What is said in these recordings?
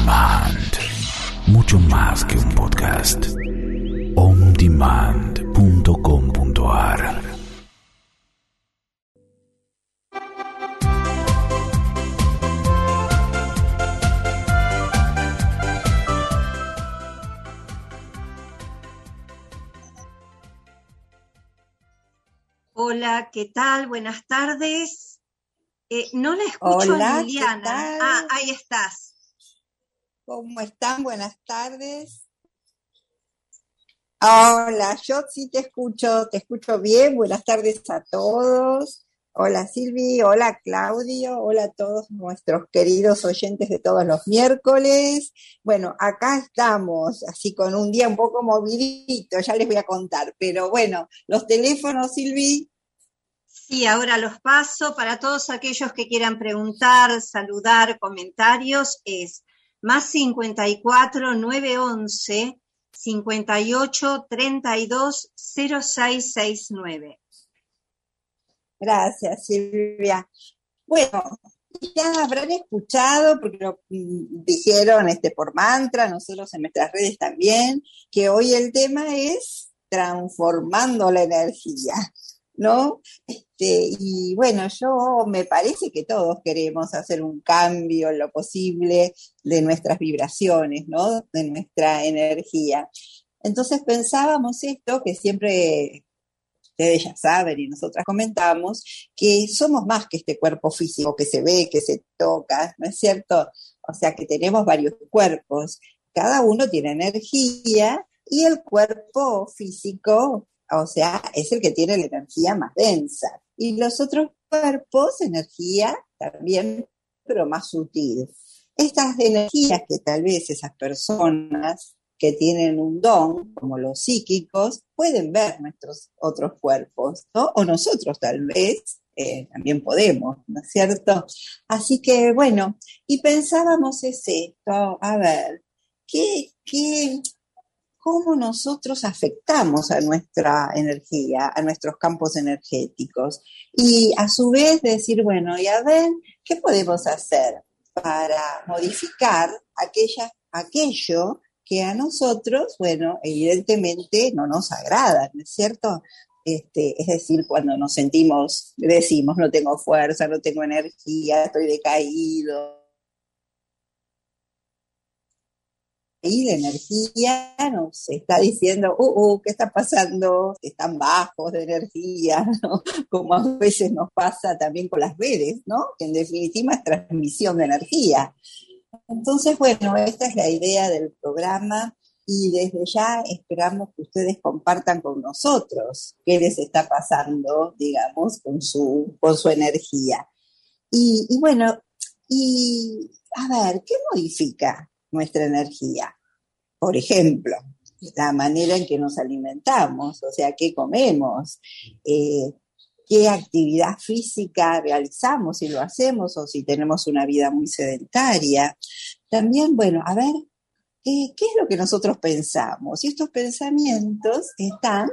Demand. Mucho más que un podcast. ondemand.com.ar. Hola, ¿qué tal? Buenas tardes. No la escucho Hola, a Liliana. ¿qué tal? Ahí estás. ¿Cómo están? Buenas tardes. Hola, yo sí te escucho bien. Buenas tardes a todos. Hola Silvi, hola Claudio, hola a todos nuestros queridos oyentes de todos los miércoles. Bueno, acá estamos, así con un día un poco movidito, ya les voy a contar. Pero bueno, los teléfonos, Silvi. Sí, ahora los paso. Para todos aquellos que quieran preguntar, saludar, comentarios, es más 54 911 58 32 0669. Gracias, Silvia. Bueno, ya habrán escuchado, porque lo dijeron por mantra, nosotros en nuestras redes también, que hoy el tema es transformando la energía, ¿no? Y bueno, yo me parece que todos queremos hacer un cambio en lo posible de nuestras vibraciones, ¿no? De nuestra energía. Entonces pensábamos esto, que siempre ustedes ya saben y nosotras comentamos, que somos más que este cuerpo físico que se ve, que se toca, ¿no es cierto? O sea, que tenemos varios cuerpos, cada uno tiene energía y el cuerpo físico, o sea, es el que tiene la energía más densa. Y los otros cuerpos, energía también, pero más sutil. Estas energías que tal vez esas personas que tienen un don, como los psíquicos, pueden ver nuestros otros cuerpos, ¿no? O nosotros tal vez también podemos, ¿no es cierto? Así que, bueno, y pensábamos esto, a ver, ¿cómo nosotros afectamos a nuestra energía, a nuestros campos energéticos? Y a su vez decir, bueno, y a ver, ¿qué podemos hacer para modificar aquello que a nosotros, bueno, evidentemente no nos agrada, ¿no es cierto? Es decir, cuando nos decimos, no tengo fuerza, no tengo energía, estoy decaído. Y la energía nos está diciendo, ¿qué está pasando? Están bajos de energía, ¿no? Como a veces nos pasa también con las redes, ¿no? Que en definitiva es transmisión de energía. Entonces, bueno, esta es la idea del programa y desde ya esperamos que ustedes compartan con nosotros qué les está pasando, digamos, con su energía. Y bueno, a ver, ¿qué modifica nuestra energía? Por ejemplo, la manera en que nos alimentamos, o sea, qué comemos, qué actividad física realizamos, si lo hacemos o si tenemos una vida muy sedentaria. También, bueno, a ver, ¿qué es lo que nosotros pensamos? Y estos pensamientos están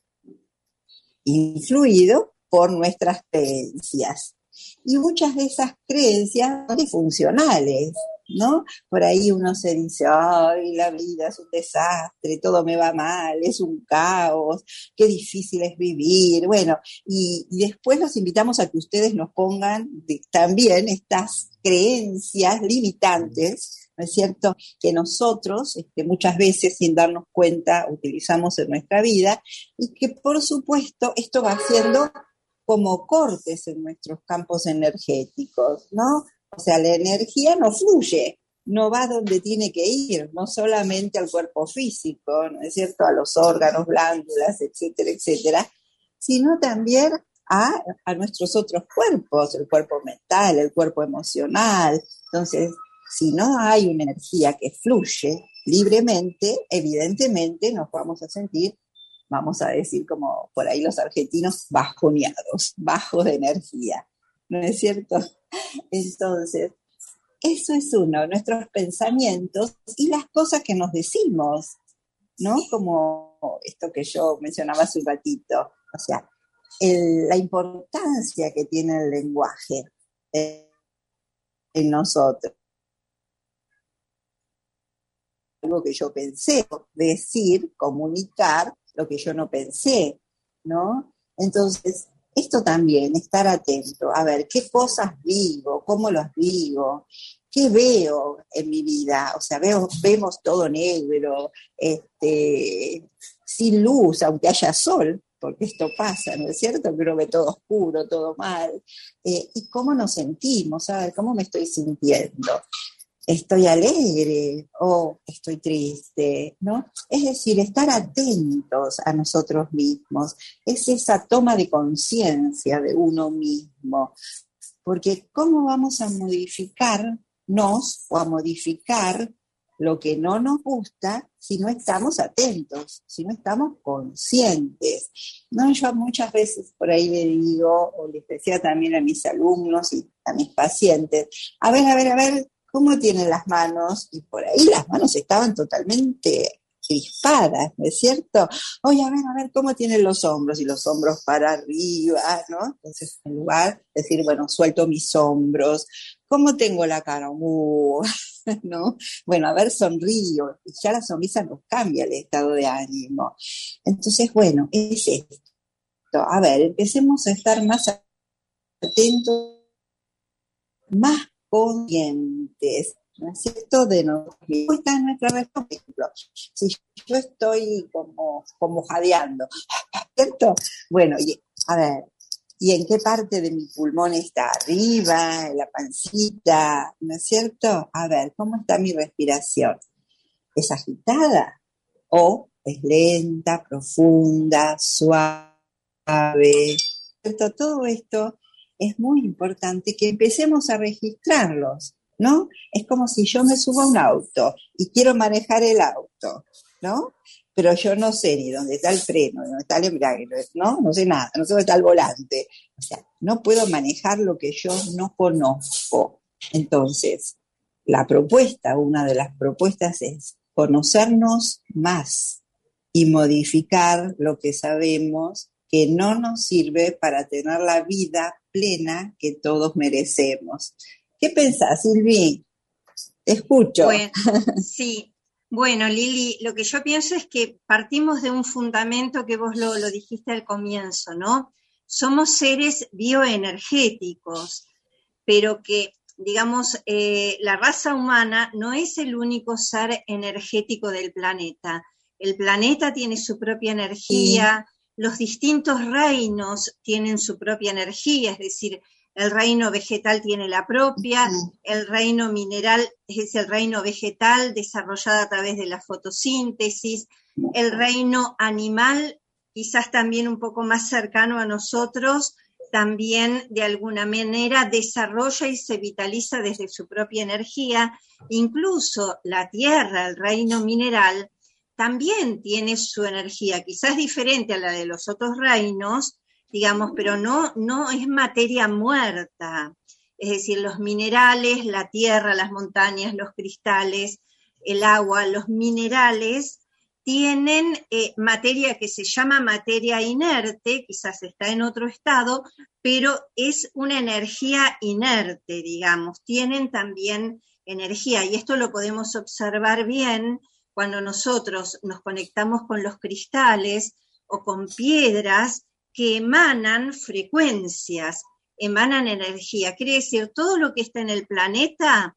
influidos por nuestras creencias. Y muchas de esas creencias son disfuncionales, ¿no? Por ahí uno se dice, ay, la vida es un desastre, todo me va mal, es un caos, qué difícil es vivir. Bueno, y después los invitamos a que ustedes nos pongan también estas creencias limitantes, ¿no es cierto?, que nosotros muchas veces sin darnos cuenta utilizamos en nuestra vida y que por supuesto esto va haciendo como cortes en nuestros campos energéticos, ¿no? O sea, la energía no fluye, no va donde tiene que ir, no solamente al cuerpo físico, ¿no es cierto?, a los órganos, glándulas, etcétera, etcétera, sino también a nuestros otros cuerpos, el cuerpo mental, el cuerpo emocional. Entonces, si no hay una energía que fluye libremente, evidentemente nos vamos a sentir, vamos a decir como por ahí los argentinos, bajoneados, bajos de energía, ¿no es cierto? Entonces, eso es uno, nuestros pensamientos y las cosas que nos decimos, ¿no? Como esto que yo mencionaba hace un ratito, o sea, la importancia que tiene el lenguaje en nosotros. algo que yo pensé, decir, comunicar lo que yo no pensé, ¿no? Entonces, esto también, estar atento, a ver, qué cosas vivo, cómo los vivo, qué veo en mi vida, o sea, vemos todo negro, sin luz, aunque haya sol, porque esto pasa, ¿no es cierto? Que uno ve todo oscuro, todo mal, y cómo nos sentimos, a ver, cómo me estoy sintiendo. ¿Estoy alegre o estoy triste? ¿No? Es decir, estar atentos a nosotros mismos. Es esa toma de conciencia de uno mismo. Porque ¿cómo vamos a modificarnos o a modificar lo que no nos gusta si no estamos atentos, si no estamos conscientes? No, yo muchas veces por ahí le digo, o les decía también a mis alumnos y a mis pacientes, a ver, ¿cómo tienen las manos? Y por ahí las manos estaban totalmente crispadas, ¿no es cierto? Oye, a ver, ¿cómo tienen los hombros? Y los hombros para arriba, ¿no? Entonces, en lugar de decir, bueno, suelto mis hombros. ¿Cómo tengo la cara? ¿No? Bueno, a ver, sonrío. Y ya la sonrisa nos cambia el estado de ánimo. Entonces, bueno, es esto. A ver, empecemos a estar más atentos, más conscientes, ¿no es cierto? De nosotros mismos. Esta es nuestra respuesta. Por ejemplo, si yo estoy como jadeando, ¿cierto? Bueno, a ver, ¿y en qué parte de mi pulmón está? Arriba, en la pancita, ¿no es cierto? A ver, ¿cómo está mi respiración? ¿Es agitada? ¿O es lenta, profunda, suave? ¿Cierto? Todo esto es muy importante que empecemos a registrarlos, ¿no? Es como si yo me subo a un auto y quiero manejar el auto, ¿no? Pero yo no sé ni dónde está el freno, ni dónde está el embrague, ¿no? No sé nada, no sé dónde está el volante. O sea, no puedo manejar lo que yo no conozco. Entonces, una de las propuestas es conocernos más y modificar lo que sabemos que no nos sirve para tener la vida plena que todos merecemos. ¿Qué pensás, Silvi? Te escucho. Bueno, sí. Bueno, Lili, lo que yo pienso es que partimos de un fundamento que vos lo dijiste al comienzo, ¿no? Somos seres bioenergéticos, pero que, digamos, la raza humana no es el único ser energético del planeta. El planeta tiene su propia energía, sí. Los distintos reinos tienen su propia energía, es decir, el reino vegetal tiene la propia, el reino mineral es el reino vegetal desarrollado a través de la fotosíntesis, el reino animal, quizás también un poco más cercano a nosotros, también de alguna manera desarrolla y se vitaliza desde su propia energía. Incluso la tierra, el reino mineral, también tiene su energía, quizás diferente a la de los otros reinos, digamos, pero no es materia muerta. Es decir, los minerales, la tierra, las montañas, los cristales, el agua, los minerales tienen materia que se llama materia inerte, quizás está en otro estado, pero es una energía inerte, digamos, tienen también energía, y esto lo podemos observar bien cuando nosotros nos conectamos con los cristales o con piedras que emanan frecuencias, emanan energía. Quiere decir, todo lo que está en el planeta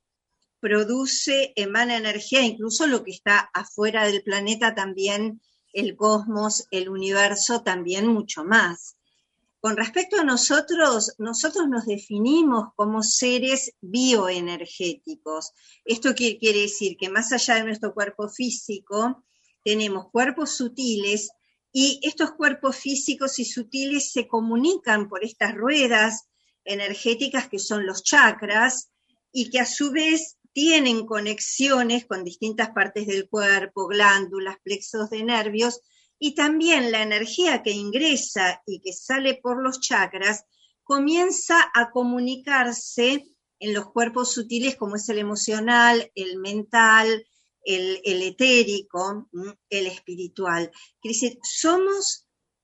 emana energía, incluso lo que está afuera del planeta también, el cosmos, el universo, también mucho más. Con respecto a nosotros nos definimos como seres bioenergéticos. ¿Esto qué quiere decir? Que más allá de nuestro cuerpo físico, tenemos cuerpos sutiles, y estos cuerpos físicos y sutiles se comunican por estas ruedas energéticas que son los chakras, y que a su vez tienen conexiones con distintas partes del cuerpo, glándulas, plexos de nervios, y también la energía que ingresa y que sale por los chakras comienza a comunicarse en los cuerpos sutiles, como es el emocional, el mental, el etérico, el espiritual. Quiere decir, somos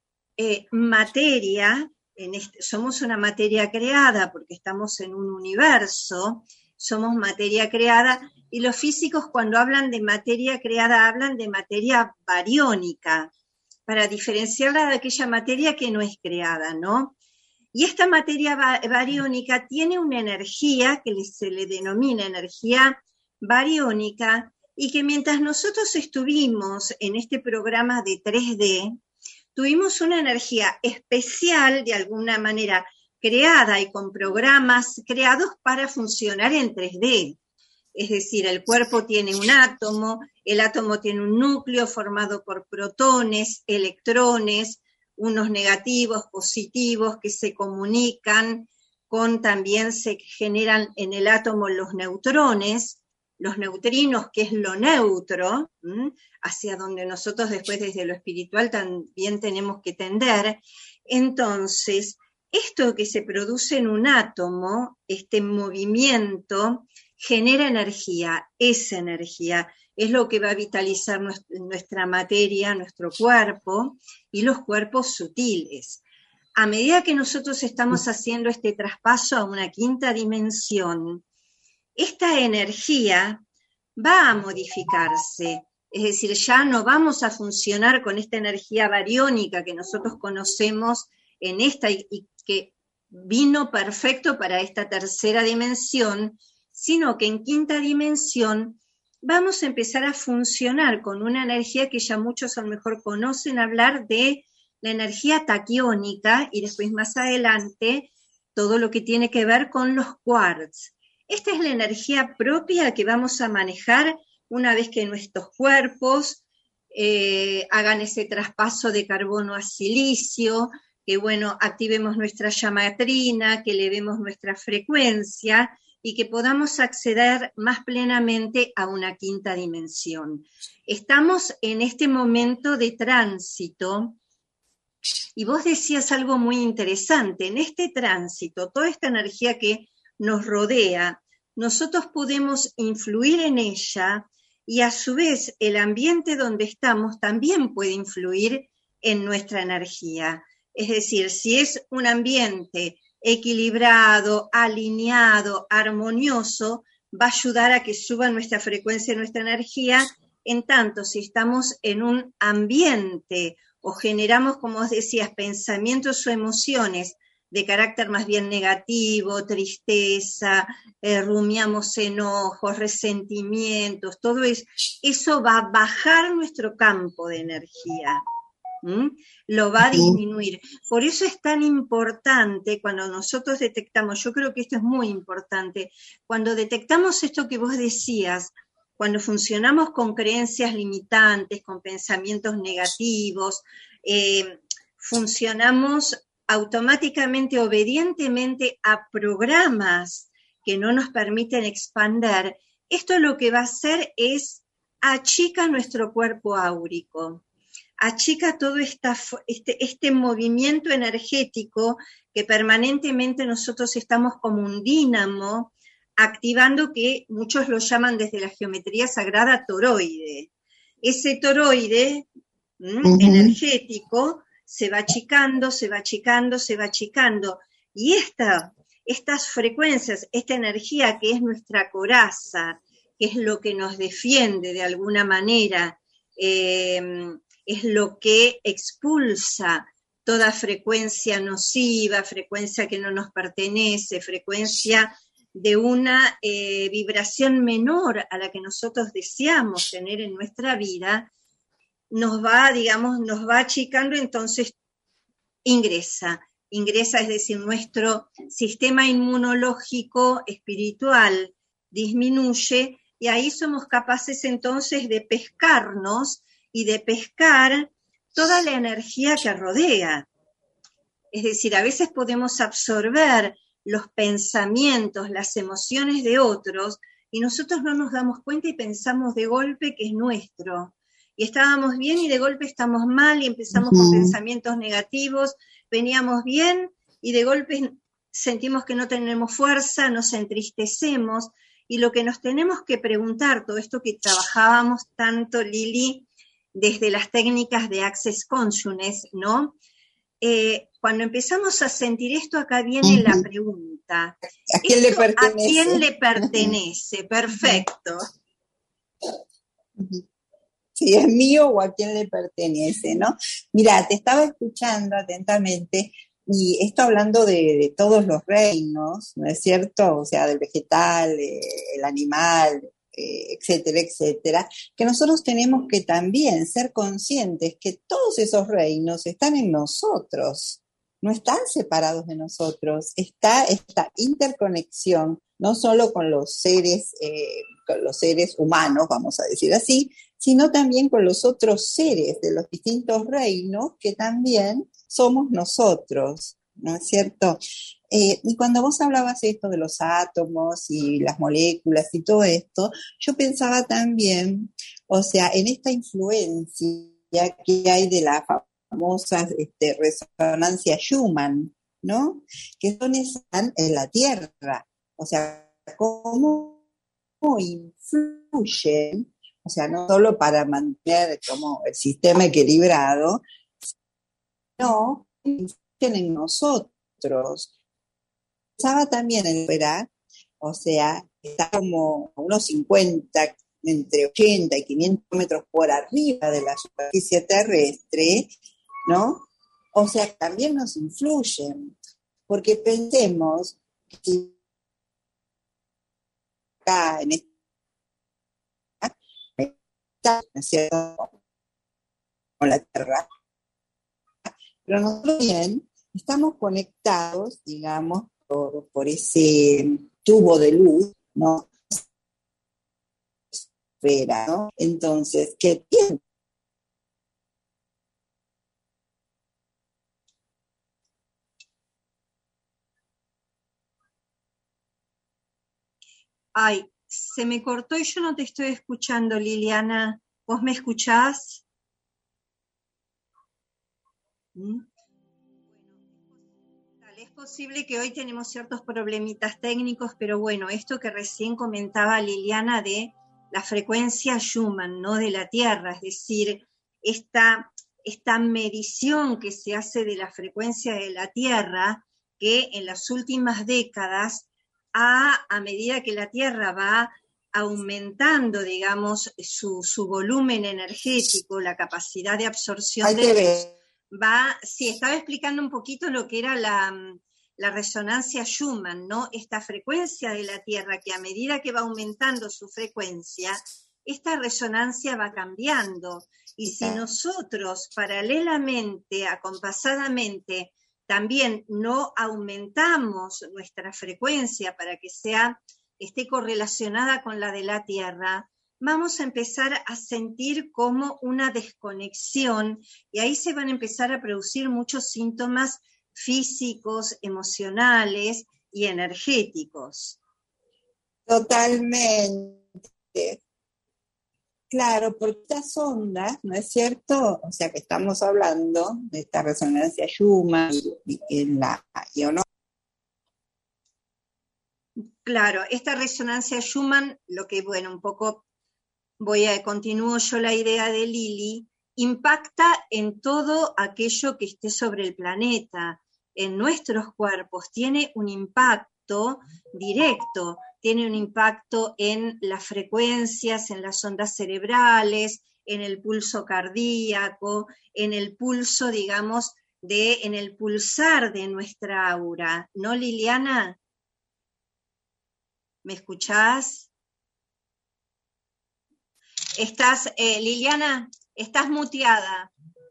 materia, somos una materia creada porque estamos en un universo, somos materia creada y los físicos cuando hablan de materia creada hablan de materia bariónica, para diferenciarla de aquella materia que no es creada, ¿no? Y esta materia bariónica tiene una energía que se le denomina energía bariónica, y que mientras nosotros estuvimos en este programa de 3D, tuvimos una energía especial, de alguna manera creada y con programas creados para funcionar en 3D. Es decir, el cuerpo tiene un átomo, el átomo tiene un núcleo formado por protones, electrones, unos negativos, positivos, que se comunican también se generan en el átomo los neutrones, los neutrinos, que es lo neutro, hacia donde nosotros después desde lo espiritual también tenemos que tender. Entonces, esto que se produce en un átomo, este movimiento, genera energía. Esa energía es lo que va a vitalizar nuestra materia, nuestro cuerpo y los cuerpos sutiles. A medida que nosotros estamos haciendo este traspaso a una quinta dimensión, esta energía va a modificarse. Es decir, ya no vamos a funcionar con esta energía bariónica que nosotros conocemos en esta y que vino perfecto para esta tercera dimensión, sino que en quinta dimensión vamos a empezar a funcionar con una energía que ya muchos a lo mejor conocen hablar de la energía taquiónica, y después más adelante todo lo que tiene que ver con los quarks. Esta es la energía propia que vamos a manejar una vez que nuestros cuerpos hagan ese traspaso de carbono a silicio, que bueno, activemos nuestra llamatrina, que elevemos nuestra frecuencia y que podamos acceder más plenamente a una quinta dimensión. Estamos en este momento de tránsito, y vos decías algo muy interesante. En este tránsito, toda esta energía que nos rodea, nosotros podemos influir en ella, y a su vez el ambiente donde estamos también puede influir en nuestra energía. Es decir, si es un ambiente equilibrado, alineado, armonioso, va a ayudar a que suba nuestra frecuencia y nuestra energía. En tanto, si estamos en un ambiente o generamos, como os decías, pensamientos o emociones de carácter más bien negativo, tristeza, rumiamos enojos, resentimientos, todo eso va a bajar nuestro campo de energía. Lo va a disminuir. Por eso es tan importante cuando nosotros detectamos, yo creo que esto es muy importante, cuando detectamos esto que vos decías, cuando funcionamos con creencias limitantes, con pensamientos negativos, funcionamos automáticamente, obedientemente a programas que no nos permiten expander. Esto lo que va a hacer es achica nuestro cuerpo áurico, achica todo este movimiento energético que permanentemente nosotros estamos como un dínamo activando, que muchos lo llaman desde la geometría sagrada toroide. Ese toroide energético se va achicando, se va achicando, se va achicando, y estas frecuencias, esta energía que es nuestra coraza, que es lo que nos defiende de alguna manera, es lo que expulsa toda frecuencia nociva, frecuencia que no nos pertenece, frecuencia de una vibración menor a la que nosotros deseamos tener en nuestra vida, nos va achicando. Entonces ingresa, es decir, nuestro sistema inmunológico espiritual disminuye, y ahí somos capaces entonces de pescarnos y de pescar toda la energía que rodea. Es decir, a veces podemos absorber los pensamientos, las emociones de otros, y nosotros no nos damos cuenta y pensamos de golpe que es nuestro. Y estábamos bien y de golpe estamos mal y empezamos con pensamientos negativos, veníamos bien y de golpe sentimos que no tenemos fuerza, nos entristecemos, y lo que nos tenemos que preguntar, todo esto que trabajábamos tanto, Lili, desde las técnicas de Access Consciousness, ¿no? Cuando empezamos a sentir esto, acá viene la pregunta. planeta. ¿A quién le ¿Esto a pertenece? quién le pertenece? Perfecto. Si es mío o a quién le pertenece, ¿no? Mira, te estaba escuchando atentamente y esto hablando de todos los reinos, ¿no es cierto? O sea, del vegetal, el animal, etcétera, etcétera, que nosotros tenemos que también ser conscientes que todos esos reinos están en nosotros, no están separados de nosotros, está esta interconexión, no solo con los seres humanos, vamos a decir así, sino también con los otros seres de los distintos reinos que también somos nosotros, ¿no es cierto? Y cuando vos hablabas esto de los átomos y las moléculas y todo esto, yo pensaba también, o sea, en esta influencia que hay de la famosa resonancia Schumann, ¿no? Que son están en la Tierra, o sea, cómo influyen, o sea, no solo para mantener como el sistema equilibrado, sino influyen en nosotros. Pensaba también en fuera, o sea, está como a unos 50, entre 80 y 500 metros por arriba de la superficie terrestre, ¿no? O sea, también nos influyen, porque pensemos que si acá en esta, ¿no es cierto?, con la Tierra, pero nosotros bien estamos conectados, digamos, por ese tubo de luz, ¿no? Esfera, ¿no? Entonces, ¿qué tiene? Ay, se me cortó y yo no te estoy escuchando, Liliana. ¿Vos me escuchás? ¿Mm? Es posible que hoy tenemos ciertos problemitas técnicos, pero bueno, esto que recién comentaba Liliana de la frecuencia Schumann, ¿no? De la Tierra, es decir, esta medición que se hace de la frecuencia de la Tierra, que en las últimas décadas, a medida que la Tierra va aumentando, digamos, su volumen energético, la capacidad de absorción de luz, sí, estaba explicando un poquito lo que era la resonancia Schumann, ¿no? Esta frecuencia de la Tierra que a medida que va aumentando su frecuencia, esta resonancia va cambiando. Y si nosotros paralelamente, acompasadamente, también no aumentamos nuestra frecuencia para que esté correlacionada con la de la Tierra, vamos a empezar a sentir como una desconexión y ahí se van a empezar a producir muchos síntomas físicos, emocionales y energéticos. Totalmente. Claro, porque estas ondas, ¿no es cierto? O sea, que estamos hablando de esta resonancia Schumann y o no. Claro, esta resonancia Schumann, lo que, bueno, un poco continúo yo la idea de Lili, impacta en todo aquello que esté sobre el planeta, en nuestros cuerpos, tiene un impacto directo, tiene un impacto en las frecuencias, en las ondas cerebrales, en el pulso cardíaco, en el pulso, digamos, en el pulsar de nuestra aura. ¿No, Liliana? ¿Me escuchás? Liliana, estás muteada.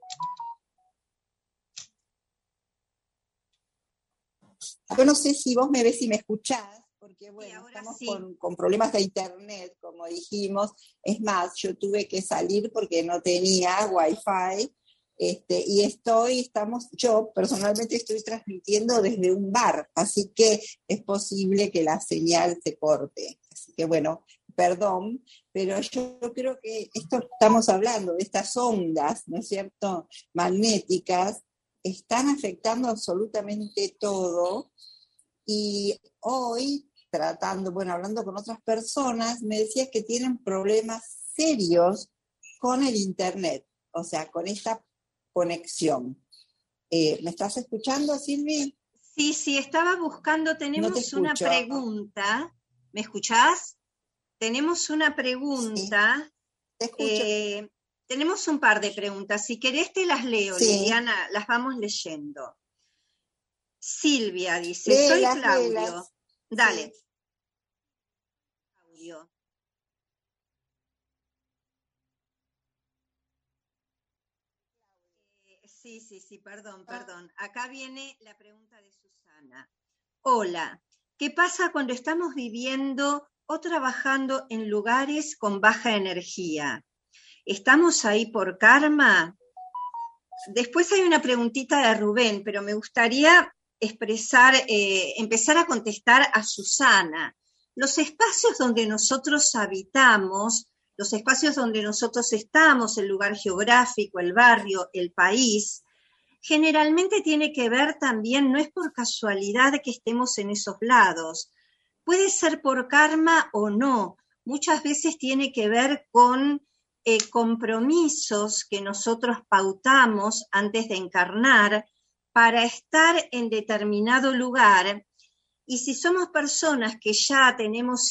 Yo no sé si vos me ves y me escuchás, porque bueno, estamos sí. con problemas de internet, como dijimos. Es más, yo tuve que salir porque no tenía wifi, yo personalmente estoy transmitiendo desde un bar, así que es posible que la señal se corte. Así que bueno, perdón, pero yo creo que esto estamos hablando de estas ondas, ¿no es cierto?, magnéticas, están afectando absolutamente todo. Y hoy, hablando con otras personas, me decías que tienen problemas serios con el internet, o sea, con esta conexión. ¿Me estás escuchando, Silvi? Sí, estaba buscando, No te tenemos una escucho. pregunta. ¿Me escuchás? Tenemos una Sí, pregunta. te escucho. Tenemos un par de preguntas. Si querés te las leo, Sí, Liliana, las vamos leyendo. Silvia dice, soy léelas, Claudio. léelas. Dale, Sí, Claudio. Sí, perdón. Acá viene la pregunta de Susana. Hola, ¿qué pasa cuando estamos viviendo o trabajando en lugares con baja energía? ¿Estamos ahí por karma? Después hay una preguntita de Rubén, pero me gustaría empezar a contestar a Susana. Los espacios donde nosotros habitamos, los espacios donde nosotros estamos, el lugar geográfico, el barrio, el país, generalmente tiene que ver también, no es por casualidad que estemos en esos lados, puede ser por karma o no, muchas veces tiene que ver con compromisos que nosotros pautamos antes de encarnar para estar en determinado lugar. Y si somos personas que ya tenemos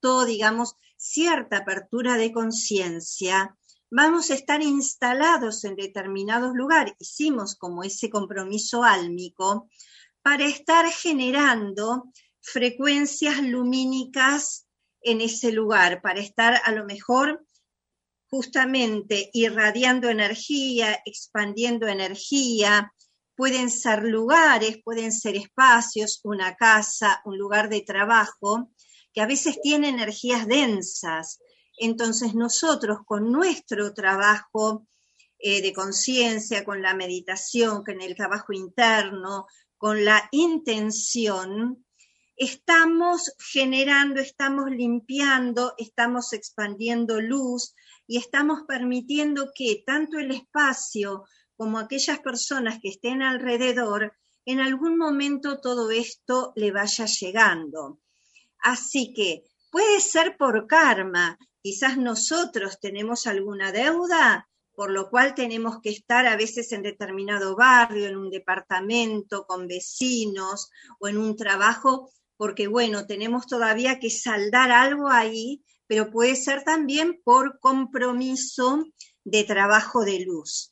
cierta apertura de conciencia, vamos a estar instalados en determinados lugares, hicimos como ese compromiso álmico, para estar generando frecuencias lumínicas en ese lugar, para estar a lo mejor justamente irradiando energía, expandiendo energía. Pueden ser lugares, pueden ser espacios, una casa, un lugar de trabajo, que a veces tienen energías densas. Entonces nosotros con nuestro trabajo de conciencia, con la meditación, con el trabajo interno, con la intención, estamos generando, estamos limpiando, estamos expandiendo luz y estamos permitiendo que tanto el espacio como aquellas personas que estén alrededor, en algún momento todo esto le vaya llegando. Así que puede ser por karma, quizás nosotros tenemos alguna deuda, por lo cual tenemos que estar a veces en determinado barrio, en un departamento, con vecinos o en un trabajo, porque bueno, tenemos todavía que saldar algo ahí, pero puede ser también por compromiso de trabajo de luz.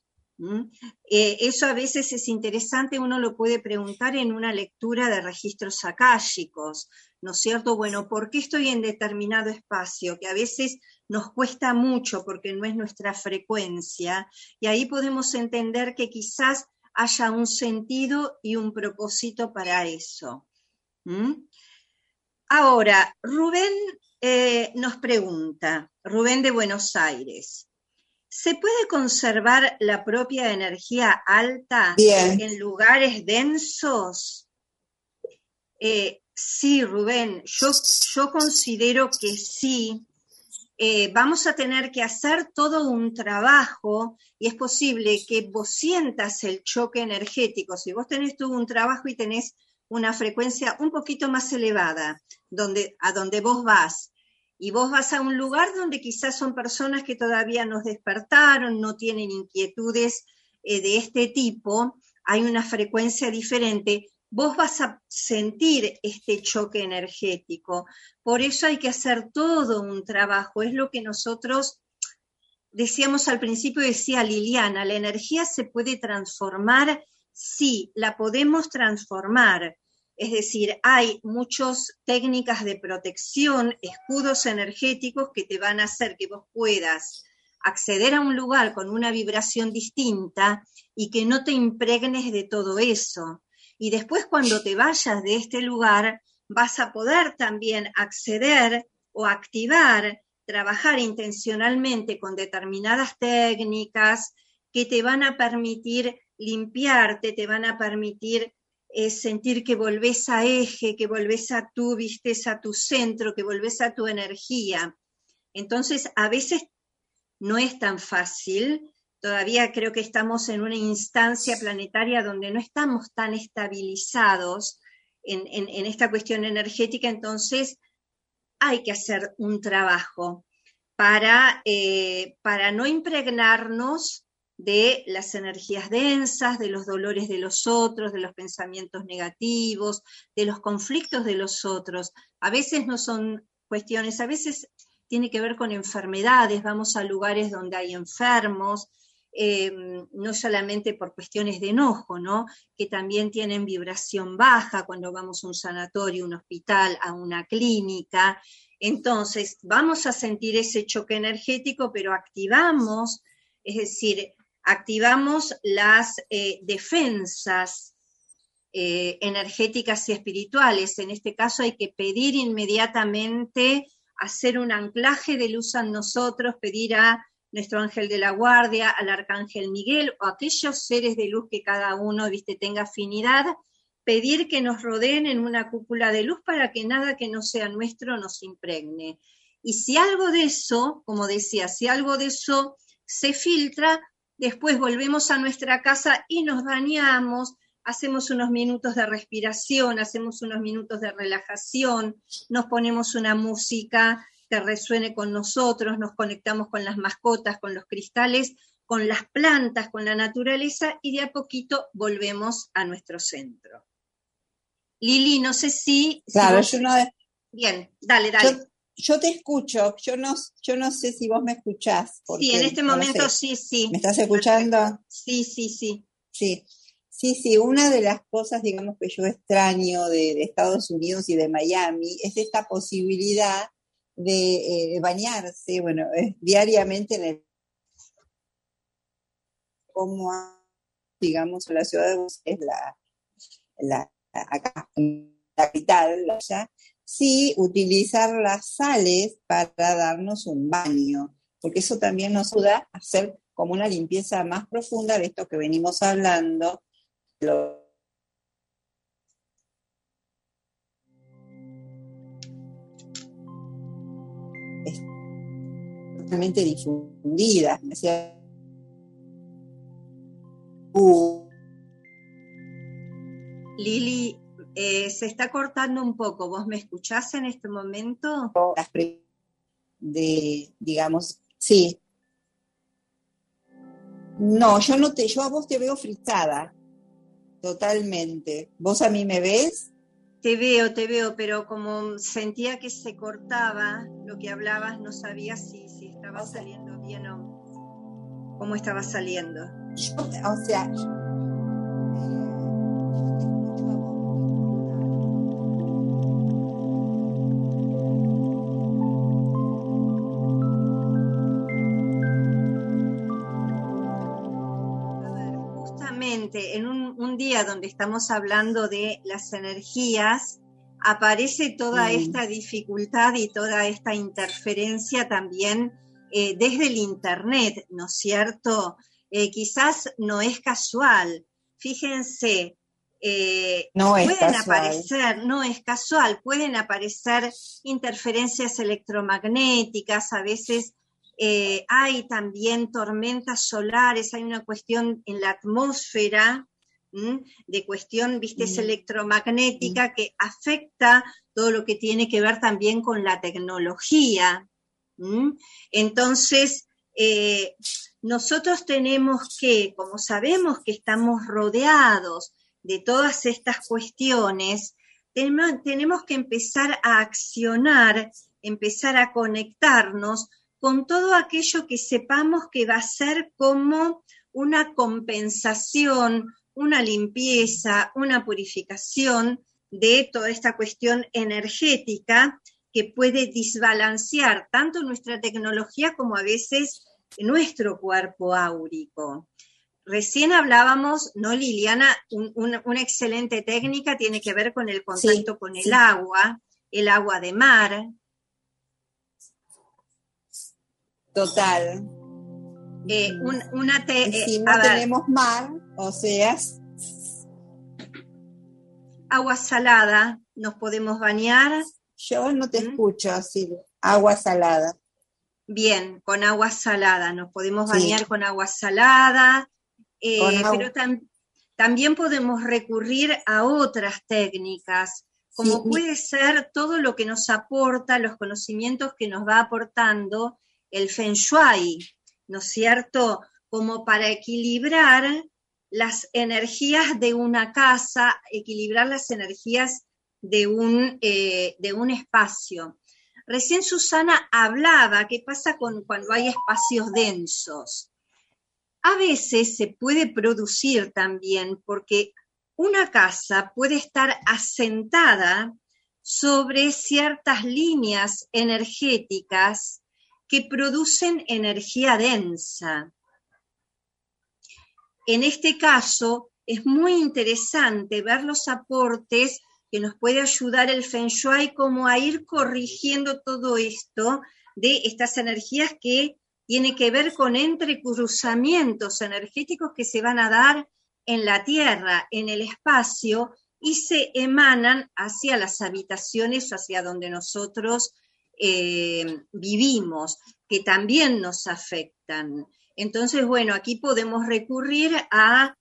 Eso a veces es interesante, uno lo puede preguntar en una lectura de registros akáshicos, ¿no es cierto? Bueno, ¿por qué estoy en determinado espacio? Que a veces nos cuesta mucho porque no es nuestra frecuencia, y ahí podemos entender que quizás haya un sentido y un propósito para eso. Ahora, Rubén nos pregunta, Rubén de Buenos Aires, ¿se puede conservar la propia energía alta bien. en lugares densos? Sí, Rubén, yo considero que sí. Vamos a tener que hacer todo un trabajo y es posible que vos sientas el choque energético. Si vos tenés todo un trabajo y tenés una frecuencia un poquito más elevada, a donde vos vas, y vos vas a un lugar donde quizás son personas que todavía no despertaron, no tienen inquietudes de este tipo, hay una frecuencia diferente, vos vas a sentir este choque energético. Por eso hay que hacer todo un trabajo. Es lo que nosotros decíamos al principio, decía Liliana, la energía se puede transformar, sí, la podemos transformar. Es decir, hay muchas técnicas de protección, escudos energéticos que te van a hacer que vos puedas acceder a un lugar con una vibración distinta y que no te impregnes de todo eso. Y después cuando te vayas de este lugar, vas a poder también acceder o activar, trabajar intencionalmente con determinadas técnicas que te van a permitir limpiarte, te van a permitir sentir que volvés a eje, que volvés a a tu centro, que volvés a tu energía. Entonces, a veces no es tan fácil. Todavía creo que estamos en una instancia planetaria donde no estamos tan estabilizados en esta cuestión energética, entonces hay que hacer un trabajo para no impregnarnos de las energías densas, de los dolores de los otros, de los pensamientos negativos, de los conflictos de los otros. A veces no son cuestiones, a veces tiene que ver con enfermedades, vamos a lugares donde hay enfermos, no solamente por cuestiones de enojo, ¿no? Que también tienen vibración baja cuando vamos a un sanatorio, un hospital, a una clínica. Entonces, vamos a sentir ese choque energético, pero activamos, es decir, activamos las defensas energéticas y espirituales. En este caso hay que pedir inmediatamente, hacer un anclaje de luz en nosotros, pedir a nuestro ángel de la guardia, al arcángel Miguel, o aquellos seres de luz que cada uno, tenga afinidad, pedir que nos rodeen en una cúpula de luz para que nada que no sea nuestro nos impregne. Y si algo de eso, como decía, si algo de eso se filtra, después volvemos a nuestra casa y nos bañamos, hacemos unos minutos de respiración, hacemos unos minutos de relajación, nos ponemos una música que resuene con nosotros, nos conectamos con las mascotas, con los cristales, con las plantas, con la naturaleza, y de a poquito volvemos a nuestro centro. Lili, no sé si... Claro, yo no... Bien, dale. Yo te escucho, yo no sé si vos me escuchás. Sí, en este momento sí. ¿Me estás escuchando? Perfecto. Sí. Una de las cosas, digamos, que yo extraño de Estados Unidos y de Miami es esta posibilidad de bañarse, diariamente en el... Como, digamos, la ciudad de Buenos Aires es acá, en la capital, allá, sí utilizar las sales para darnos un baño, porque eso también nos ayuda a hacer como una limpieza más profunda de esto que venimos hablando, totalmente difundidas, ¿no es cierto? Lili, se está cortando un poco. ¿Vos me escuchás en este momento? Digamos, sí. No, yo a vos te veo frisada, totalmente. ¿Vos a mí me ves? Te veo, pero como sentía que se cortaba lo que hablabas, no sabía si estaba saliendo bien o cómo estaba saliendo. En un día donde estamos hablando de las energías, aparece toda esta dificultad y toda esta interferencia también desde el Internet, ¿no es cierto? Quizás no es casual. Fíjense, no es casual, pueden aparecer interferencias electromagnéticas, a veces hay también tormentas solares, hay una cuestión en la atmósfera, de cuestión, es electromagnética que afecta todo lo que tiene que ver también con la tecnología. Entonces, nosotros tenemos que, como sabemos que estamos rodeados de todas estas cuestiones, tenemos que empezar a accionar, empezar a conectarnos con todo aquello que sepamos que va a ser como una compensación, una limpieza, una purificación de toda esta cuestión energética que puede desbalancear tanto nuestra tecnología como a veces nuestro cuerpo áurico. Recién hablábamos, ¿no, Liliana? Una excelente técnica tiene que ver con el contacto con el agua de mar. Total. Si no tenemos mar, o sea... Agua salada, nos podemos bañar. Yo no te escucho así, agua salada. Bien, con agua salada, nos podemos bañar con agua salada, pero también podemos recurrir a otras técnicas, como puede ser todo lo que nos aporta, los conocimientos que nos va aportando el Feng Shui, ¿no es cierto? como para equilibrar las energías de una casa, equilibrar las energías de un espacio. Recién Susana hablaba qué pasa cuando hay espacios densos. A veces se puede producir también porque una casa puede estar asentada sobre ciertas líneas energéticas que producen energía densa. En este caso, es muy interesante ver los aportes que nos puede ayudar el Feng Shui como a ir corrigiendo todo esto de estas energías que tiene que ver con entrecruzamientos energéticos que se van a dar en la Tierra, en el espacio, y se emanan hacia las habitaciones, hacia donde nosotros vivimos, que también nos afectan. Entonces, bueno, aquí podemos recurrir a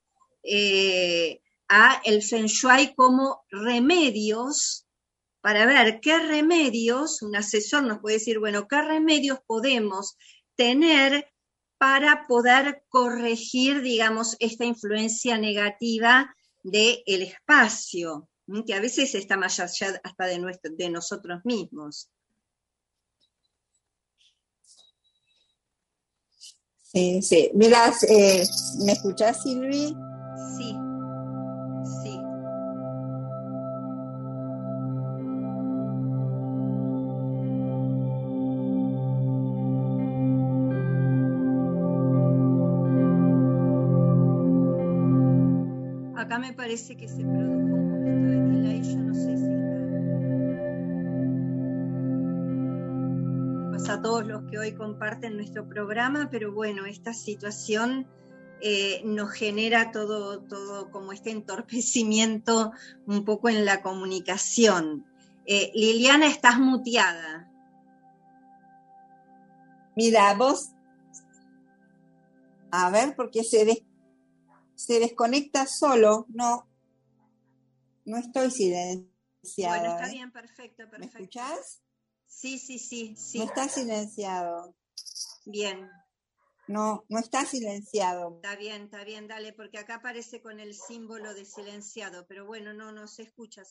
el Feng Shui como remedios, para ver qué remedios, un asesor nos puede decir, bueno, qué remedios podemos tener para poder corregir, digamos, esta influencia negativa del espacio, que a veces está más allá hasta de nosotros mismos. Sí, sí. Mira, ¿me escuchás, Silvi? Sí, sí. Acá me parece que se produjo un poquito de delay, yo no sé si pasa a todos los que hoy comparten nuestro programa, pero bueno, esta situación nos genera todo como este entorpecimiento un poco en la comunicación. Liliana, estás muteada. Mira, vos, a ver, porque se desconecta solo, no estoy silenciada. Bueno, está bien, perfecto. ¿Me escuchás? Sí. No está silenciado. Bien. No está silenciado. Está bien, dale, porque acá aparece con el símbolo de silenciado, pero bueno, no, se escucha.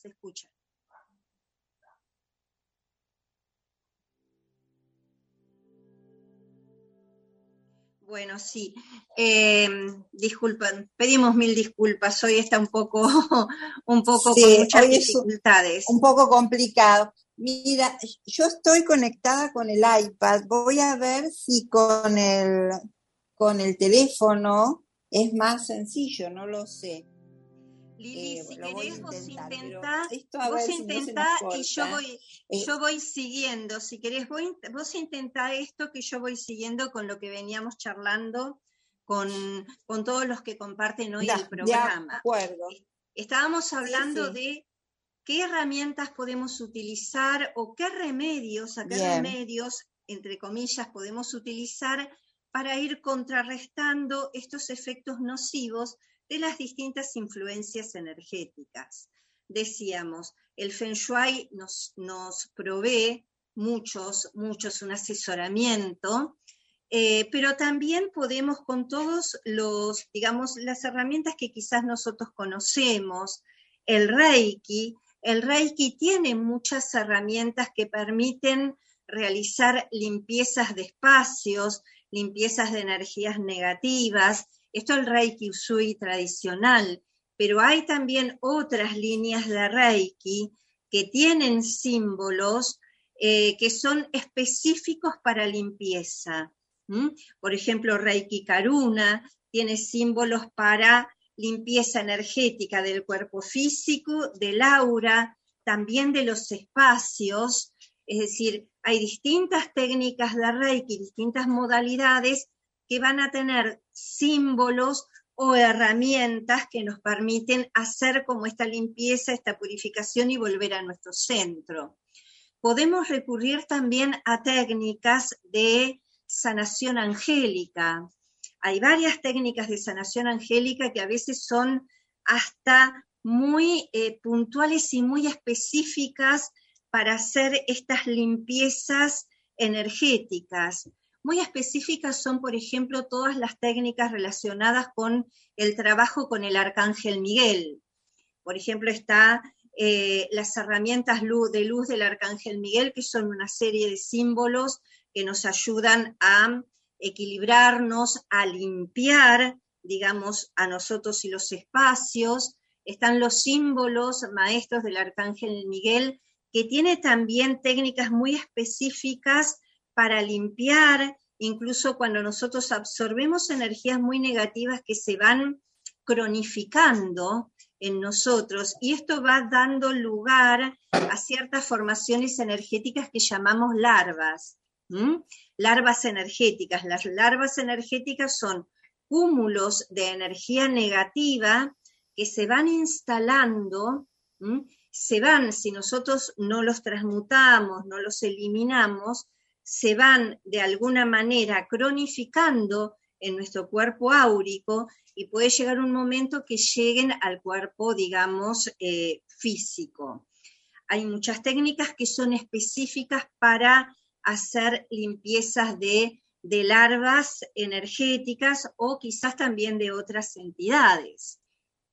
Bueno, sí. Disculpen, pedimos mil disculpas. Hoy está un poco Sí, con muchas dificultades. Un poco complicado. Mira, yo estoy conectada con el iPad. Voy a ver si con el teléfono es más sencillo, no lo sé. Lili, si querés, vos intentá y yo voy siguiendo. Si querés, vos intentá esto que yo voy siguiendo con lo que veníamos charlando con todos los que comparten hoy el programa. De acuerdo. Estábamos hablando de qué herramientas podemos utilizar o qué remedios, entre comillas, podemos utilizar para ir contrarrestando estos efectos nocivos de las distintas influencias energéticas. Decíamos, el Feng Shui nos provee muchos un asesoramiento, pero también podemos con todos las herramientas que quizás nosotros conocemos, el Reiki tiene muchas herramientas que permiten realizar limpiezas de espacios, limpiezas de energías negativas. Esto es el Reiki Usui tradicional, pero hay también otras líneas de Reiki que tienen símbolos que son específicos para limpieza. Por ejemplo, Reiki Karuna tiene símbolos para limpieza energética del cuerpo físico, del aura, también de los espacios. Es decir, hay distintas técnicas de Reiki, distintas modalidades que van a tener símbolos o herramientas que nos permiten hacer como esta limpieza, esta purificación y volver a nuestro centro. Podemos recurrir también a técnicas de sanación angélica. Hay varias técnicas de sanación angélica que a veces son hasta muy puntuales y muy específicas para hacer estas limpiezas energéticas. Muy específicas son, por ejemplo, todas las técnicas relacionadas con el trabajo con el Arcángel Miguel. Por ejemplo, está las herramientas de luz del Arcángel Miguel, que son una serie de símbolos que nos ayudan a equilibrarnos, a limpiar, digamos, a nosotros y los espacios. Están los símbolos maestros del Arcángel Miguel, que tiene también técnicas muy específicas para limpiar, incluso cuando nosotros absorbemos energías muy negativas que se van cronificando en nosotros, y esto va dando lugar a ciertas formaciones energéticas que llamamos larvas. Larvas energéticas. Las larvas energéticas son cúmulos de energía negativa que se van instalando, si nosotros no los transmutamos, no los eliminamos, se van de alguna manera cronificando en nuestro cuerpo áurico, y puede llegar un momento que lleguen al cuerpo, digamos, físico. Hay muchas técnicas que son específicas para hacer limpiezas de larvas energéticas o quizás también de otras entidades.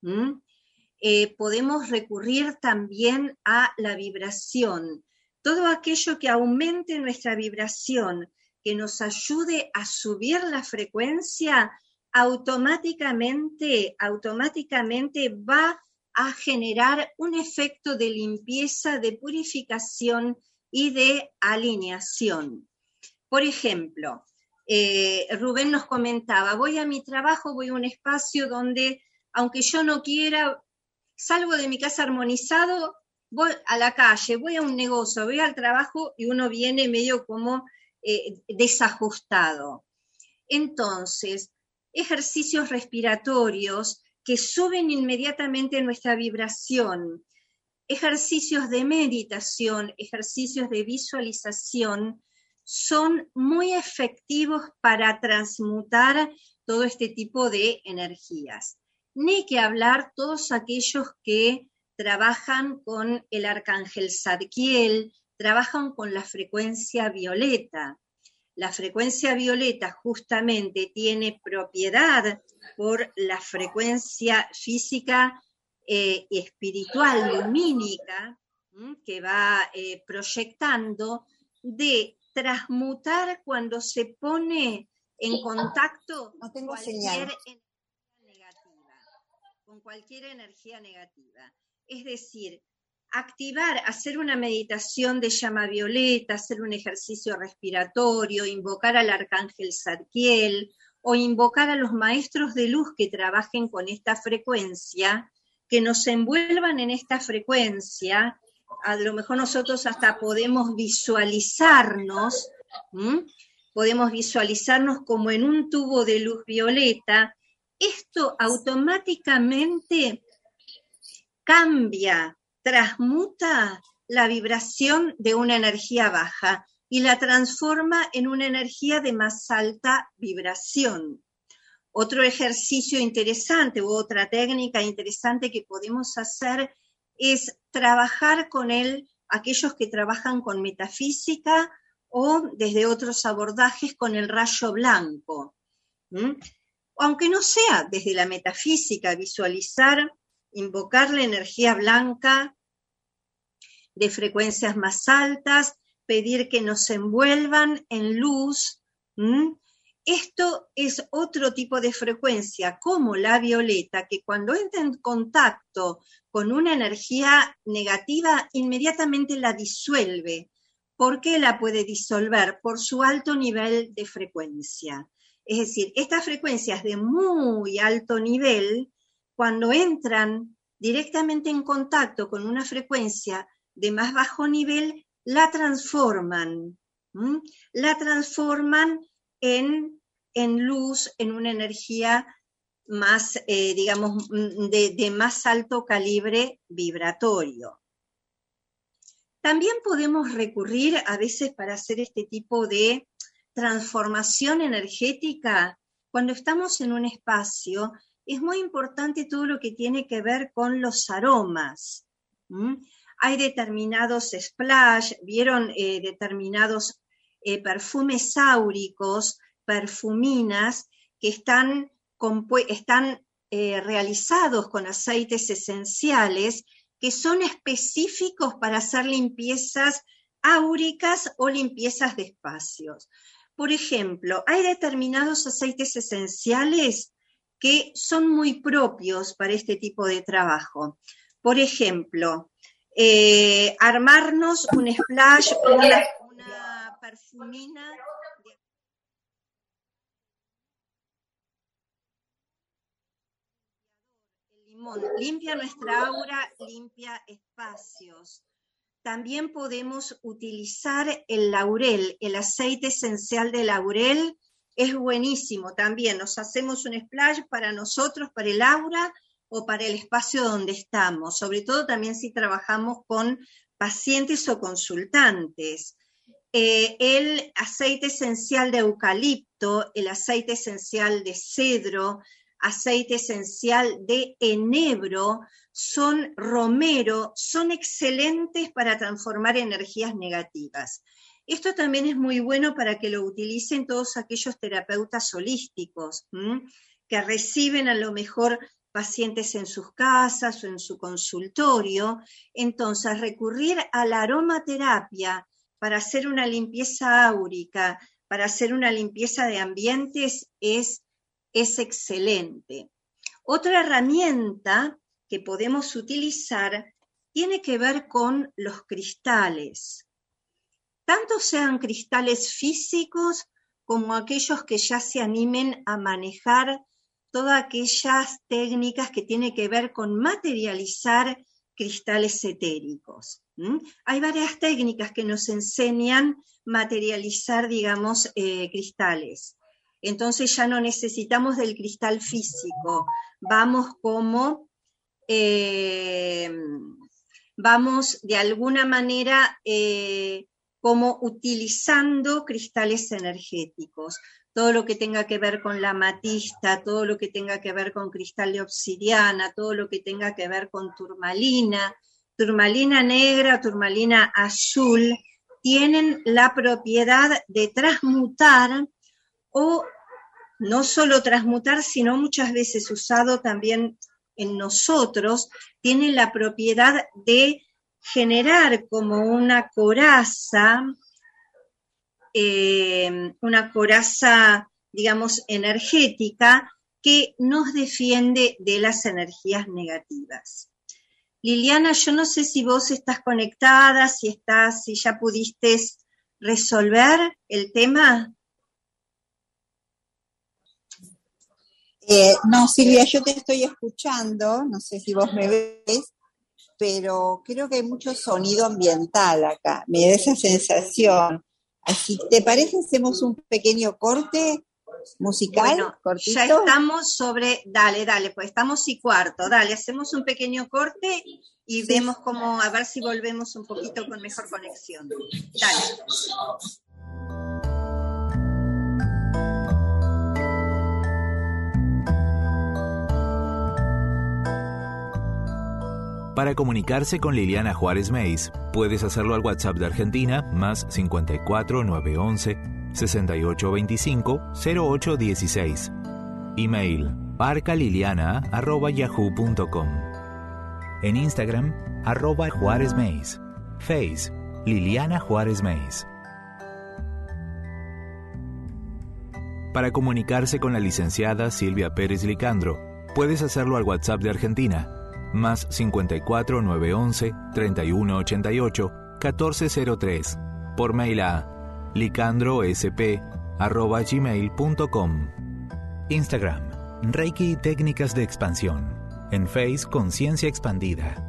Podemos recurrir también a la vibración. Todo aquello que aumente nuestra vibración, que nos ayude a subir la frecuencia, automáticamente va a generar un efecto de limpieza, de purificación y de alineación. Por ejemplo, Rubén nos comentaba, voy a mi trabajo, voy a un espacio donde, aunque yo no quiera, salgo de mi casa armonizado, voy a la calle, voy a un negocio, voy al trabajo y uno viene medio como desajustado. Entonces, ejercicios respiratorios que suben inmediatamente nuestra vibración, ejercicios de meditación, ejercicios de visualización, son muy efectivos para transmutar todo este tipo de energías. Ni que hablar todos aquellos que trabajan con el Arcángel Zadkiel, trabajan con la frecuencia violeta. La frecuencia violeta justamente tiene propiedad por la frecuencia física y espiritual lumínica que va proyectando, de transmutar cuando se pone en contacto con cualquier energía negativa. Es decir, activar, hacer una meditación de llama violeta, hacer un ejercicio respiratorio, invocar al Arcángel Zadkiel o invocar a los maestros de luz que trabajen con esta frecuencia, que nos envuelvan en esta frecuencia. A lo mejor nosotros hasta podemos visualizarnos como en un tubo de luz violeta. Esto automáticamente cambia, transmuta la vibración de una energía baja y la transforma en una energía de más alta vibración. Otro ejercicio interesante u otra técnica interesante que podemos hacer es trabajar con aquellos que trabajan con metafísica o desde otros abordajes con el rayo blanco. Aunque no sea desde la metafísica, visualizar, invocar la energía blanca de frecuencias más altas, pedir que nos envuelvan en luz. Esto es otro tipo de frecuencia, como la violeta, que cuando entra en contacto con una energía negativa, inmediatamente la disuelve. ¿Por qué la puede disolver? Por su alto nivel de frecuencia. Es decir, estas frecuencias de muy alto nivel, cuando entran directamente en contacto con una frecuencia de más bajo nivel, la transforman en luz, en una energía más, digamos, de más alto calibre vibratorio. También podemos recurrir a veces para hacer este tipo de transformación energética. Cuando estamos en un espacio, es muy importante todo lo que tiene que ver con los aromas. Hay determinados splash, vieron determinados perfumes áuricos, perfuminas, que están realizados con aceites esenciales que son específicos para hacer limpiezas áuricas o limpiezas de espacios. Por ejemplo, hay determinados aceites esenciales que son muy propios para este tipo de trabajo. Por ejemplo, armarnos un splash, una perfumina el limón limpia nuestra aura, limpia espacios. También podemos utilizar el laurel, el aceite esencial de laurel es buenísimo también. Nos hacemos un splash para nosotros, para el aura o para el espacio donde estamos, sobre todo también si trabajamos con pacientes o consultantes. El aceite esencial de eucalipto, el aceite esencial de cedro, aceite esencial de enebro, romero, son excelentes para transformar energías negativas. Esto también es muy bueno para que lo utilicen todos aquellos terapeutas holísticos, que reciben a lo mejor pacientes en sus casas o en su consultorio. Entonces, recurrir a la aromaterapia para hacer una limpieza áurica, para hacer una limpieza de ambientes es excelente. Otra herramienta que podemos utilizar tiene que ver con los cristales. Tanto sean cristales físicos como aquellos que ya se animen a manejar todas aquellas técnicas que tienen que ver con materializar cristales etéricos. Hay varias técnicas que nos enseñan materializar, digamos, cristales. Entonces ya no necesitamos del cristal físico, vamos de alguna manera como utilizando cristales energéticos. Todo lo que tenga que ver con la amatista, todo lo que tenga que ver con cristal de obsidiana, todo lo que tenga que ver con turmalina negra, turmalina azul, tienen la propiedad de transmutar, o no solo transmutar, sino muchas veces usado también en nosotros, tiene la propiedad de generar como una coraza, digamos, energética que nos defiende de las energías negativas. Liliana, yo no sé si vos estás conectada, si ya pudiste resolver el tema. No, Silvia, yo te estoy escuchando, no sé si vos me ves, pero creo que hay mucho sonido ambiental acá, me da esa sensación. Así, ¿te parece hacemos un pequeño corte musical? Bueno, cortito. Ya estamos dale, pues estamos 1:15, dale, hacemos un pequeño corte y vemos cómo, a ver si volvemos un poquito con mejor conexión. Dale. Para comunicarse con Liliana Juárez Meis, puedes hacerlo al WhatsApp de Argentina, más 54 911 6825 0816. Email parcaliliana@yahoo.com. En Instagram, @Juárez Meis. Face, Liliana Juárez Meis. Para comunicarse con la licenciada Silvia Pérez Licandro, puedes hacerlo al WhatsApp de Argentina, más 54 911 3188 1403, por mail a licandrosp@gmail.com. Instagram, Reiki y Técnicas de Expansión. En Face, Conciencia Expandida.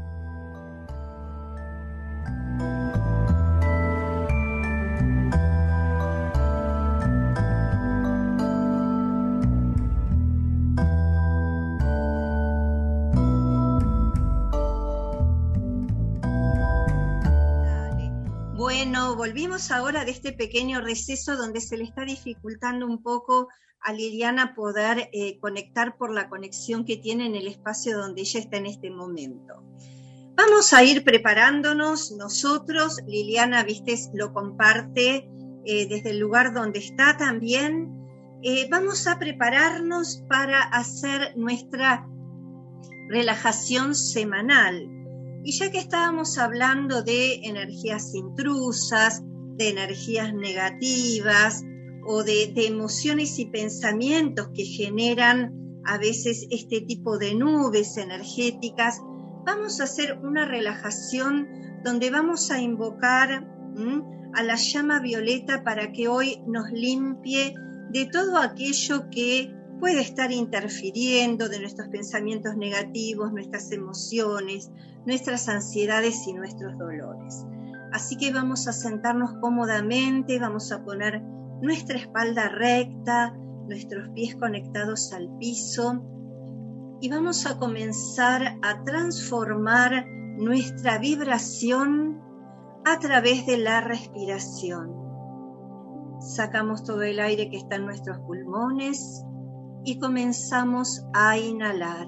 Bueno, volvimos ahora de este pequeño receso donde se le está dificultando un poco a Liliana poder conectar por la conexión que tiene en el espacio donde ella está en este momento. Vamos a ir preparándonos nosotros. Liliana, viste, lo comparte desde el lugar donde está también, vamos a prepararnos para hacer nuestra relajación semanal. Y ya que estábamos hablando de energías intrusas, de energías negativas o de emociones y pensamientos que generan a veces este tipo de nubes energéticas, vamos a hacer una relajación donde vamos a invocar a la llama violeta para que hoy nos limpie de todo aquello que puede estar interfiriendo, de nuestros pensamientos negativos, nuestras emociones, nuestras ansiedades y nuestros dolores. Así que vamos a sentarnos cómodamente, vamos a poner nuestra espalda recta, nuestros pies conectados al piso y vamos a comenzar a transformar nuestra vibración a través de la respiración. Sacamos todo el aire que está en nuestros pulmones y comenzamos a inhalar.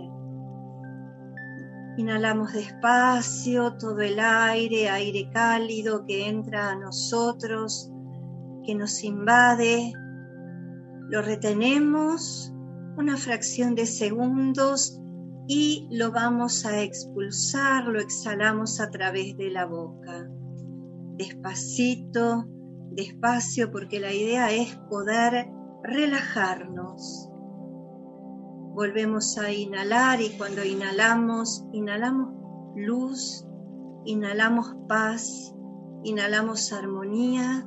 Inhalamos despacio todo el aire cálido que entra a nosotros, que nos invade. Lo retenemos una fracción de segundos y lo vamos a expulsar, lo exhalamos a través de la boca. Despacito, despacio, porque la idea es poder relajarnos. Volvemos a inhalar y cuando inhalamos luz, inhalamos paz, inhalamos armonía.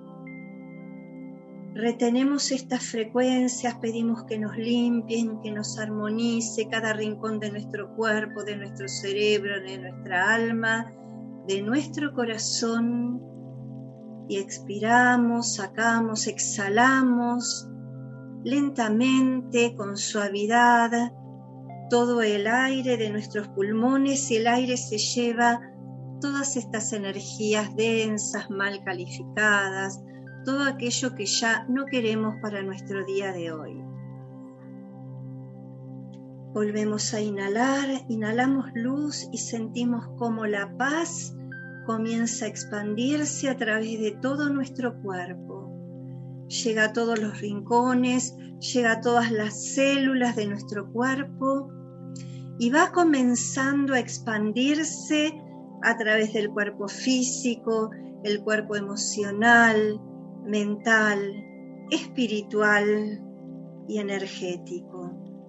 Retenemos estas frecuencias, pedimos que nos limpien, que nos armonice cada rincón de nuestro cuerpo, de nuestro cerebro, de nuestra alma, de nuestro corazón. Y expiramos, sacamos, exhalamos lentamente, con suavidad, todo el aire de nuestros pulmones y el aire se lleva todas estas energías densas, mal calificadas, todo aquello que ya no queremos para nuestro día de hoy. Volvemos a inhalar, inhalamos luz y sentimos cómo la paz comienza a expandirse a través de todo nuestro cuerpo. Llega a todos los rincones, llega a todas las células de nuestro cuerpo y va comenzando a expandirse a través del cuerpo físico, el cuerpo emocional, mental, espiritual y energético.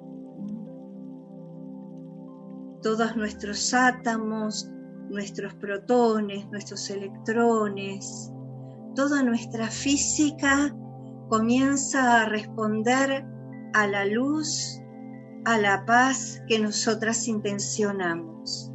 Todos nuestros átomos, nuestros protones, nuestros electrones, toda nuestra física comienza a responder a la luz, a la paz que nosotras intencionamos.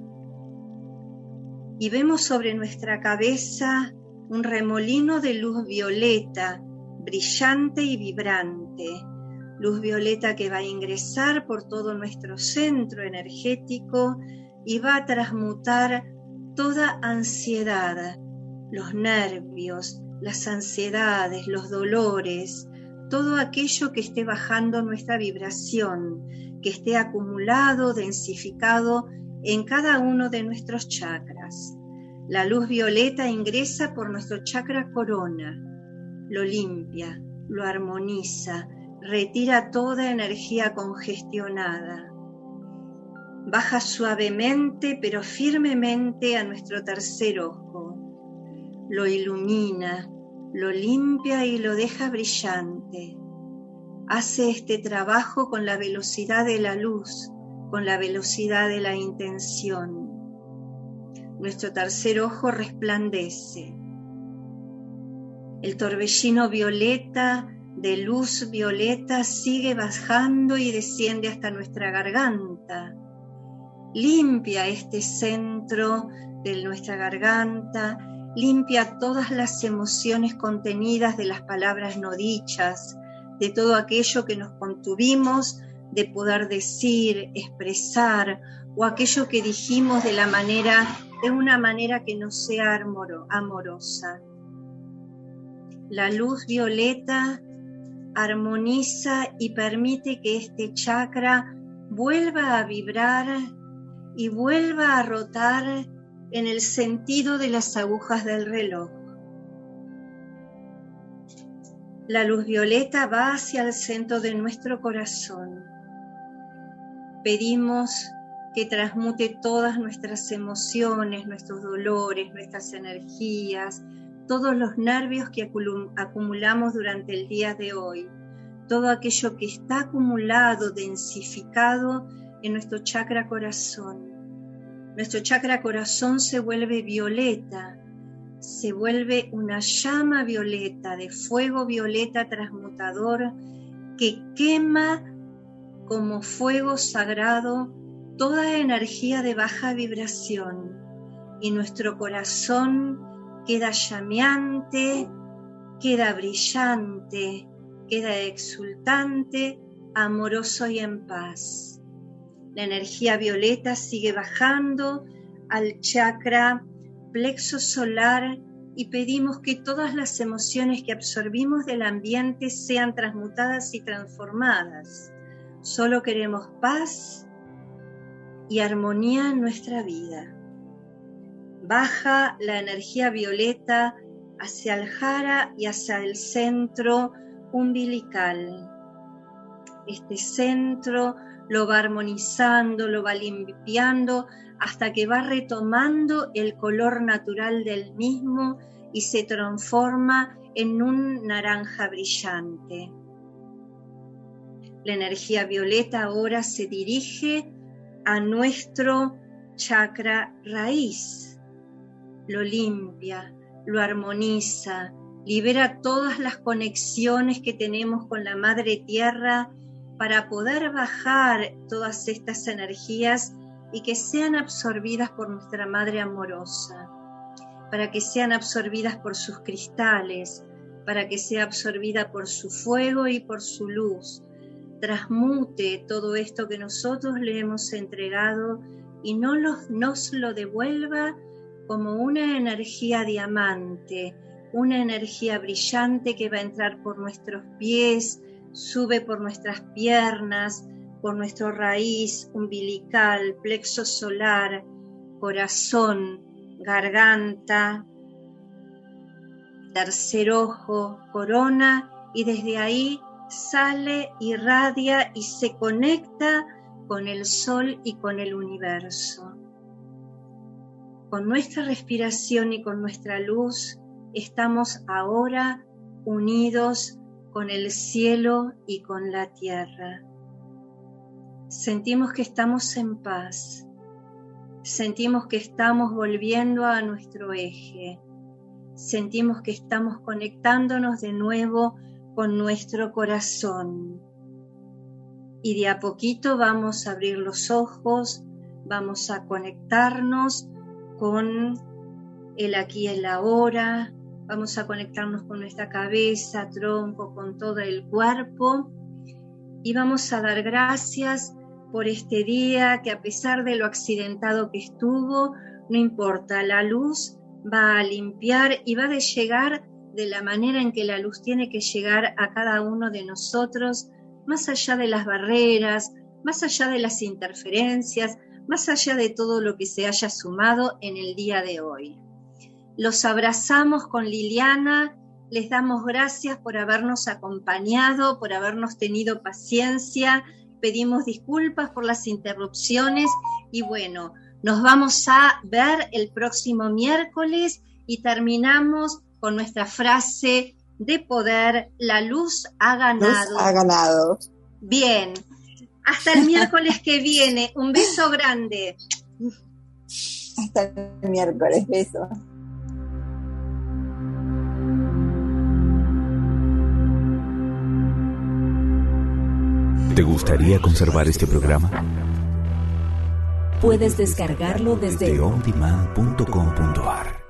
Y vemos sobre nuestra cabeza un remolino de luz violeta, brillante y vibrante. Luz violeta que va a ingresar por todo nuestro centro energético y va a transmutar toda ansiedad, los nervios, las ansiedades, los dolores, todo aquello que esté bajando nuestra vibración, que esté acumulado, densificado en cada uno de nuestros chakras. La luz violeta ingresa por nuestro chakra corona, lo limpia, lo armoniza, retira toda energía congestionada. Baja suavemente pero firmemente a nuestro tercer ojo, lo ilumina, lo limpia y lo deja brillante. Hace este trabajo con la velocidad de la luz, con la velocidad de la intención. Nuestro tercer ojo resplandece. El torbellino violeta, de luz violeta, sigue bajando y desciende hasta nuestra garganta. Limpia este centro de nuestra garganta, limpia todas las emociones contenidas de las palabras no dichas, de todo aquello que nos contuvimos de poder decir, expresar, o aquello que dijimos de una manera que no sea amorosa. La luz violeta armoniza y permite que este chakra vuelva a vibrar y vuelva a rotar en el sentido de las agujas del reloj. La luz violeta va hacia el centro de nuestro corazón. Pedimos que transmute todas nuestras emociones, nuestros dolores, nuestras energías, todos los nervios que acumulamos durante el día de hoy, todo aquello que está acumulado, densificado en nuestro chakra corazón. Nuestro chakra corazón se vuelve violeta, se vuelve una llama violeta, de fuego violeta transmutador, que quema como fuego sagrado toda energía de baja vibración, y nuestro corazón queda llameante, queda brillante, queda exultante, amoroso y en paz. La energía violeta sigue bajando al chakra plexo solar y pedimos que todas las emociones que absorbimos del ambiente sean transmutadas y transformadas. Solo queremos paz y armonía en nuestra vida. Baja la energía violeta hacia el jara y hacia el centro umbilical. Este centro lo va armonizando, lo va limpiando hasta que va retomando el color natural del mismo y se transforma en un naranja brillante. La energía violeta ahora se dirige a nuestro chakra raíz. Lo limpia, lo armoniza, libera todas las conexiones que tenemos con la Madre Tierra para poder bajar todas estas energías y que sean absorbidas por nuestra Madre amorosa, para que sean absorbidas por sus cristales, para que sea absorbida por su fuego y por su luz. Transmute todo esto que nosotros le hemos entregado y nos lo devuelva como una energía diamante, una energía brillante que va a entrar por nuestros pies, sube por nuestras piernas, por nuestra raíz umbilical, plexo solar, corazón, garganta, tercer ojo, corona, y desde ahí sale, irradia y se conecta con el sol y con el universo. Con nuestra respiración y con nuestra luz estamos ahora unidos con el cielo y con la tierra. Sentimos que estamos en paz, sentimos que estamos volviendo a nuestro eje, sentimos que estamos conectándonos de nuevo con nuestro corazón. Y de a poquito vamos a abrir los ojos, vamos a conectarnos con el aquí y el ahora, vamos a conectarnos con nuestra cabeza, tronco, con todo el cuerpo, y vamos a dar gracias por este día que, a pesar de lo accidentado que estuvo, no importa, la luz va a limpiar y va a llegar de la manera en que la luz tiene que llegar a cada uno de nosotros, más allá de las barreras, más allá de las interferencias, más allá de todo lo que se haya sumado en el día de hoy. Los abrazamos con Liliana, les damos gracias por habernos acompañado, por habernos tenido paciencia, pedimos disculpas por las interrupciones y bueno, nos vamos a ver el próximo miércoles y terminamos con nuestra frase de poder: la luz ha ganado. Luz ha ganado. Bien, hasta el miércoles que viene, un beso grande. Hasta el miércoles, beso. ¿Te gustaría conservar este programa? Puedes descargarlo desde ondemand.com.ar